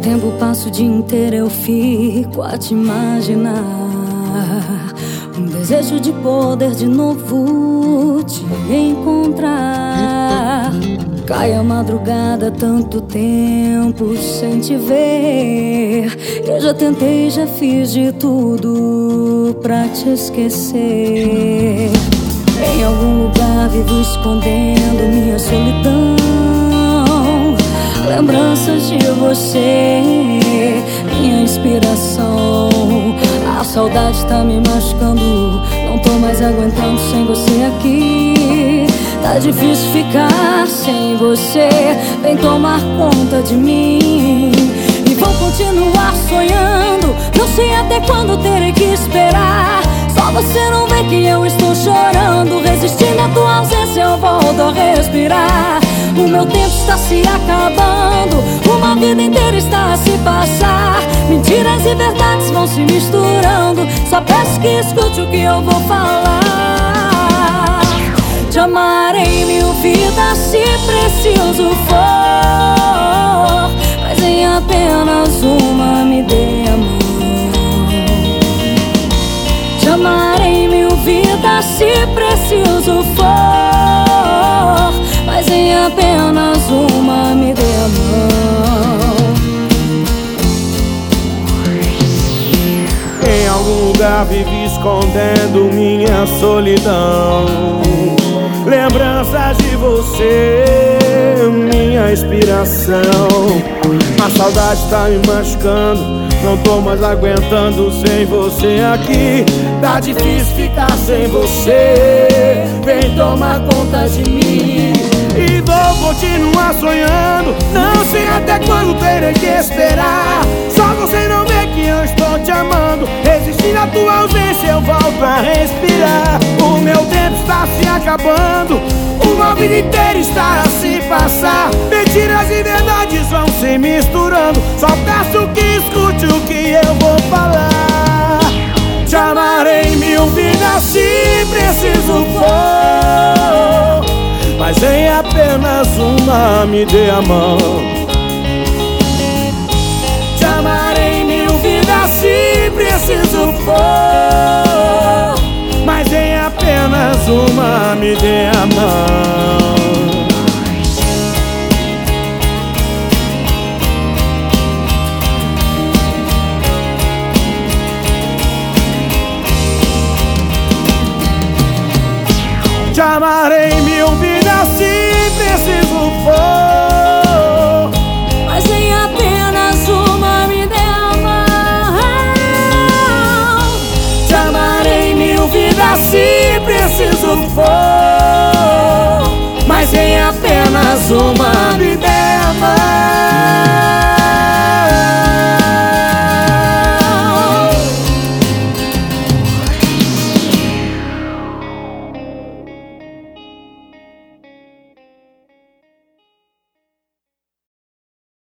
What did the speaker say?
tempo passa o dia inteiro, eu fico a te imaginar. Um desejo de poder de novo te encontrar. Cai a madrugada, tanto tempo sem te ver. Eu já tentei, já fiz de tudo pra te esquecer. Em algum lugar vivo escondendo minha solidão. Lembranças de você, minha inspiração. A saudade tá me machucando, não tô mais aguentando sem você aqui. Tá difícil ficar sem você, vem tomar conta de mim. E vou continuar sonhando, não sei até quando terei que esperar. Só você não vê que eu estou chorando, resistindo à tua ausência eu volto a respirar. O meu tempo está se acabando, uma vida inteira está a se passar. Mentiras e verdades vão se misturando, só peço que escute o que eu vou falar. Te amarei mil vidas se preciso for, mas em apenas uma me dê a mão. Te amarei mil vidas se preciso for, mas em apenas uma me dê a mão. Em algum lugar vive escondendo minha solidão. Lembranças de você, minha inspiração. A saudade tá me machucando, não tô mais aguentando sem você aqui. Tá difícil ficar sem você, vem tomar conta de mim. E vou continuar sonhando, não sei até quando terei que esperar. Só você não vê que eu estou te amando, resistindo à tua ausência eu volto a respirar. O meu tempo está se acabando, uma vida inteira está a se passar. Mentiras e verdades vão se misturando, só peço que escute o que eu vou falar. Te amarei mil vidas se preciso for, mas em apenas uma me dê a mão. Te amarei mil vidas se preciso for, mas em apenas uma me dê a mão. Te amarei mil vidas se preciso for, mas em apenas uma me dê a mão. te amarei mil vidas se preciso for, mas em apenas uma